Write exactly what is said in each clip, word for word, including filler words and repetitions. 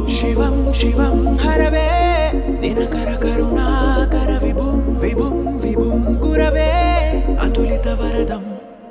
శివం శివం Haraway దినకర కరుణాకర విభుం విభుం విభుం గురవే అతులిత వరదం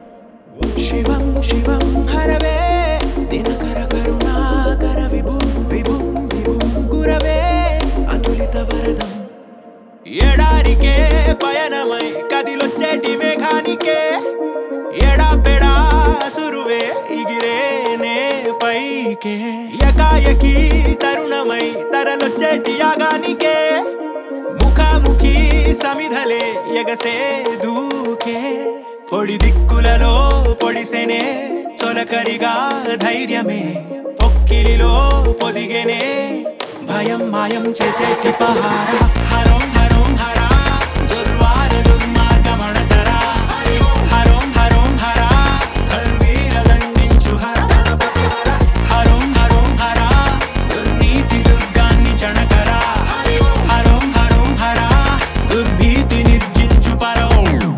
శివం శివం Haraway దినకర కరుణాకర విభుం విభుం విభుం గురవే అతులిత వరదం ఎడారికే పయనమై కదిలొచ్చేటి మేఘానికే ఎడా పెడా సురువే ఇగిరేనే పైకే యకాయకి తరుణమై తరలొచ్చేటి యాగానికే ముఖాముఖి సమిధలే ఎగసే దూకే పొడి దిక్కులలో పొడిసెనే తొలకరిగా ధైర్యమే పొక్కిలిలో పొదిగెనే భయం మాయం చేసేటి పహార హరోం హరోం హరా దుర్వార దుర్మార్గమణసరా హరోం హరోం హరా కల్వీర దండించు హర హరోం హరోం హరా దుర్నీతి దుర్గాన్ని చణకరా హరోం హరోం హరా దుర్భీతి నిర్జించు పరో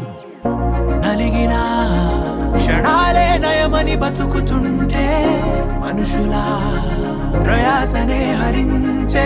నలిగిన క్షణాలే నయమని బతుకుతుంటే మనుషులా ప్రయాసనే హరించే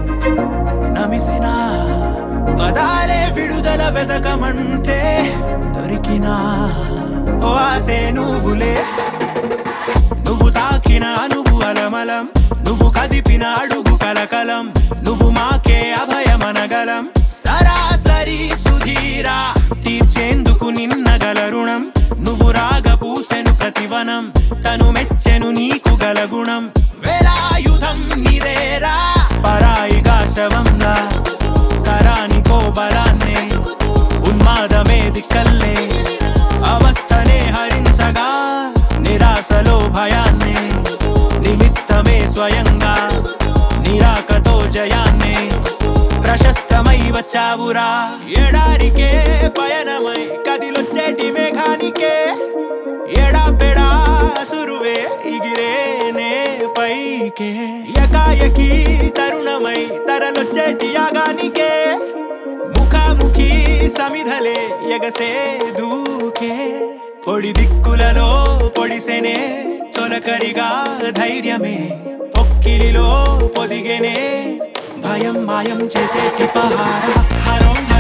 నమిసిన పదాలే విడుదల వెదకమంటే దొరికిన ఓ ఆసే నువ్వులే నువ్వు తాకిన నువ్వు అలమలం నువ్వు కదిపిన అడుగు కలకలం నువ్వు మాకే అభయమనగలం సరాసరి సుధీరా తీర్చేందుకు నిన్నగల రుణం నువ్వు రాగపూసెను ప్రతివనం తను మెచ్చెను నీకు గల గుణం వేలాయుధం నిరేరా పరాయిగా శవంగా తరానికో బలాన్నే ఉన్మాదమే దిక్కల్లే అవస్థనే హరించగా నిరాశలో భయాన్నే నిమిత్తమే స్వయంగా నిరాకతో జయాన్నే ప్రశస్తమై వచ్చావురా ఎడారికే పయనమై కదిలొచ్చేటి మేఘానికే ఎడా పెడా సురువే ఇగిరేనే పైకే యకాయకి తరుణమై తరలొచ్చేటి యాగానికే ముఖాముఖి సమిధలే ఎగసే దూకే పొడి దిక్కులలో పొడిసెనే తొలకరిగా ధైర్యమే పొక్కిలిలో పొదిగెనే భయం మాయం చేసేటి పహార హరోం